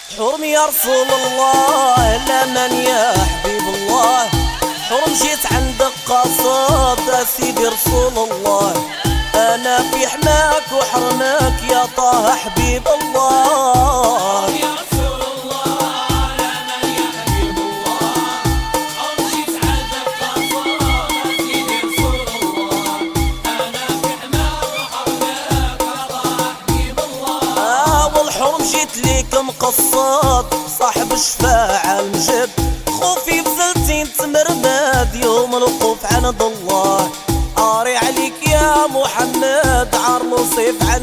حرم يا رسول الله لمن يا حبيب الله، حرم جيت عندك قصد يا سيدي رسول الله، انا في حماك وحرمك يا طه حبيب الله. يا رسول الله لمن يا حبيب الله، حرم جيت عندك قصد يا سيدي رسول الله، انا في حماك وحرمك يا طه حبيب الله. والحرم جيت ليك مقصد صاحب الشفاعة المجد، خوفي بزلتي تمرمد يوم الوقوف عند الله، قاري عليك يا محمد عار نصيف عند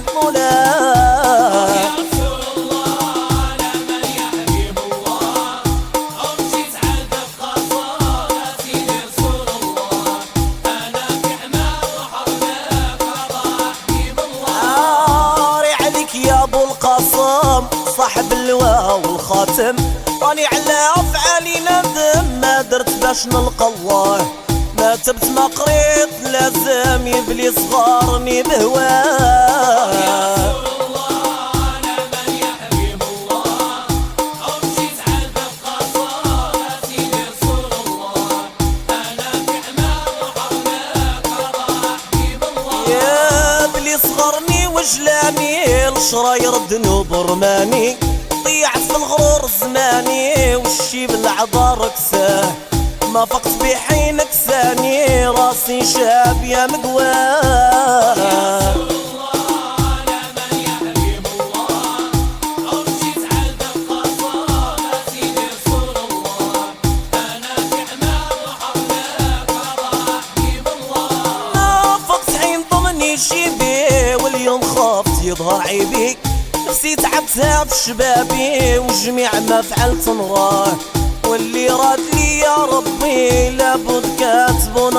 مولاه. يا رسول الله لمن يا حبيب الله، حرم جيت عندك قصد يا سيدي رسول الله، انا في حماك وحرمك يا طه حبيب الله. قاري عليك يا ابو القاسم صاحب اللواء والخاتم، راني على افعالي ندم ما درت باش نلقى الله، ما تبت ما قريت لازم يبلي صغارني بهواه. يا رسول الله لمن يا حبيب الله، حرم جيت عندك قصد يا سيدي رسول الله، انا في حماك وحرمك يا طه حبيب الله. يا بلي صغرني وجلاني الشراير ذنوب رماني، ضيعت في الغرور زماني والشي بالعذار كساه، ما فقت بحين كساني راسي شاب يا مقواه. يا رسول الله لمن يا حبيب الله، حرم جيت عندك قصد يا سيدي رسول الله، انا في حماك وحرمك يا طه حبيب الله. ما فقت حين ضمني شيبي واليوم خافت يظهر عيبي، نفسي تعبتها في شبابي وجميع ما فعلت نراه، واللي راد لي يا ربي لابد كاتب يا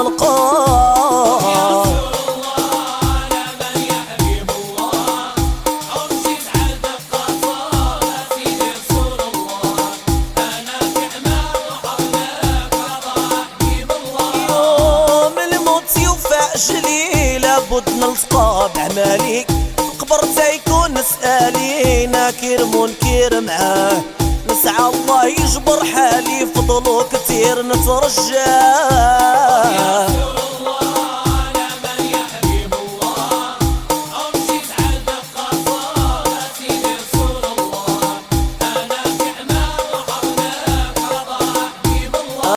نلقاه. رسول الله لمن يا حبيب الله، حرم جيت عندك قصد يا سيدي رسول الله، انا في حماك وحرمك يا طه حبيب الله. يوم الموت يوفى اجلي لابد نلتقى بعمالي، قبرته يكون نسالي ناكر منكر معاه، نسعى الله يجبر حالي فضلو كتير نترجاه.